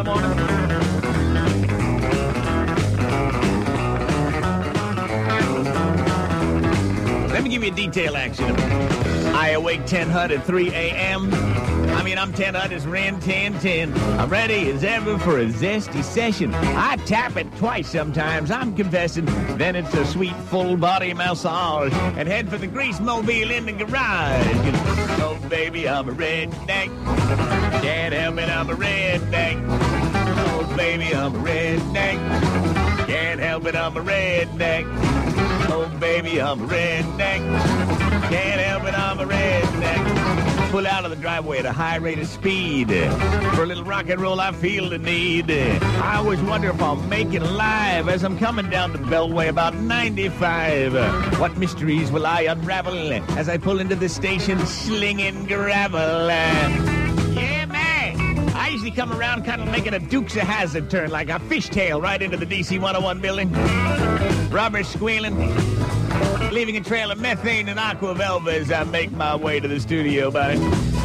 morning. Let me give you a detail action. I awake 10:00 at 3 a.m. I'm 10:00 as Ren 10:10. I'm ready as ever for a zesty session. I tap it twice sometimes, I'm confessing. Then it's a sweet full body massage and head for the grease mobile in the garage. Oh, baby, I'm a redneck. Can't help it, I'm a redneck. Oh, baby, I'm a redneck. Can't help it, I'm a redneck. Oh, baby, I'm a redneck. Can't help it, I'm a redneck. Pull out of the driveway at a high rate of speed. For a little rock and roll, I feel the need. I always wonder if I'll make it alive as I'm coming down the Beltway about 95. What mysteries will I unravel as I pull into the station slinging gravel? Yeah, man. I usually come around kind of making a Dukes of Hazzard turn like a fishtail right into the DC 101 building. Rubber squealing, leaving a trail of methane and aqua velva as I make my way to the studio, buddy.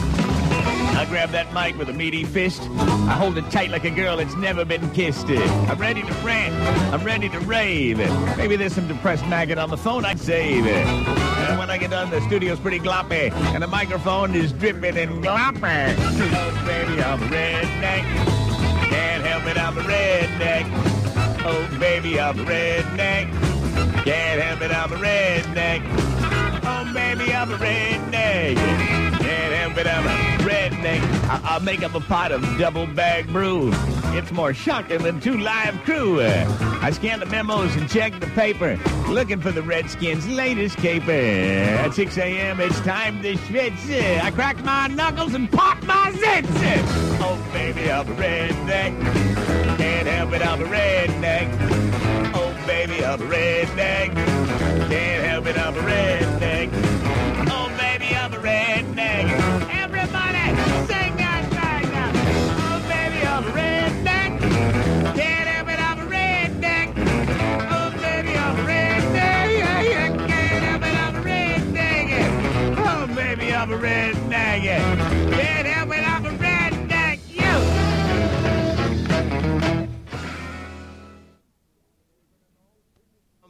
I grab that mic with a meaty fist. I hold it tight like a girl that's never been kissed. I'm ready to rant. I'm ready to rave. Maybe there's some depressed maggot on the phone I'd save. And when I get done, the studio's pretty gloppy, and the microphone is dripping and gloppy. Oh, baby, I'm a redneck. Can't help it, I'm a redneck. Oh, baby, I'm a redneck. Can't help it, I'm a redneck. Oh, baby, I'm a redneck. Can't help it, I'm a redneck. I'll make up a pot of double bag brew. It's more shocking than 2 live crew. I scan the memos and check the paper, looking for the Redskins' latest caper. At 6 a.m., it's time to schwitz. I crack my knuckles and pop my zits. Oh, baby, I'm a redneck. Can't help it, I'm a redneck. Oh, baby, I'm a redneck. Can't help it, I'm a redneck. Oh, baby, I'm a redneck. Everybody, sing that right now. Oh, baby, I'm a redneck. Can't help it, I'm a redneck. Oh, baby, I'm a redneck. Can't help it, I'm a redneck. Oh, baby, I'm a redneck. Yeah.